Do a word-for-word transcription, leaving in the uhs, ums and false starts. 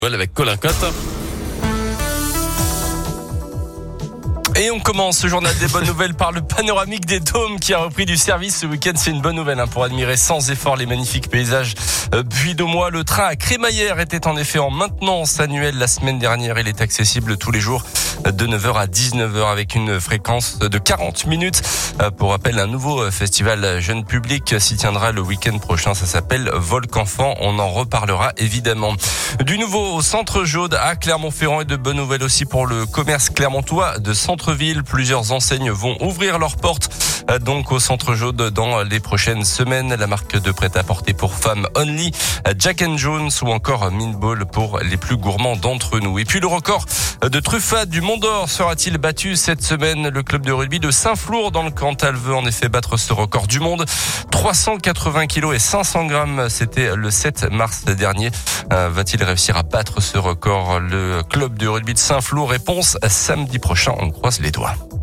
Voilà, avec Colin Cotte. Et on commence ce journal des bonnes nouvelles par le panoramique des Dômes qui a repris du service ce week-end. C'est une bonne nouvelle hein, pour admirer sans effort les magnifiques paysages euh, puy-de-Dômois. Le train à Crémaillère était en effet en maintenance annuelle la semaine dernière. Il est accessible tous les jours de neuf heures à dix-neuf heures avec une fréquence de quarante minutes. Euh, pour rappel, un nouveau festival jeune public s'y tiendra le week-end prochain. Ça s'appelle Volcanfant. On en reparlera évidemment. Du nouveau au Centre Jaude à Clermont-Ferrand et de bonnes nouvelles aussi pour le commerce clermontois de centre-ville. Plusieurs enseignes vont ouvrir leurs portes donc au Centre Jaude dans les prochaines semaines. La marque de prêt-à-porter pour femmes Only, Jack and Jones ou encore Minball pour les plus gourmands d'entre nous. Et puis le record de truffade du Mont d'Or sera-t-il battu cette semaine? Le club de rugby de Saint-Flour dans le Cantal veut en effet battre ce record du monde. trois cent quatre-vingts kilos et cinq cents grammes, c'était le sept mars dernier. Euh, va-t-il réussir à battre ce record? Le club de rugby de Saint-Flour, réponse samedi prochain, on croise les doigts.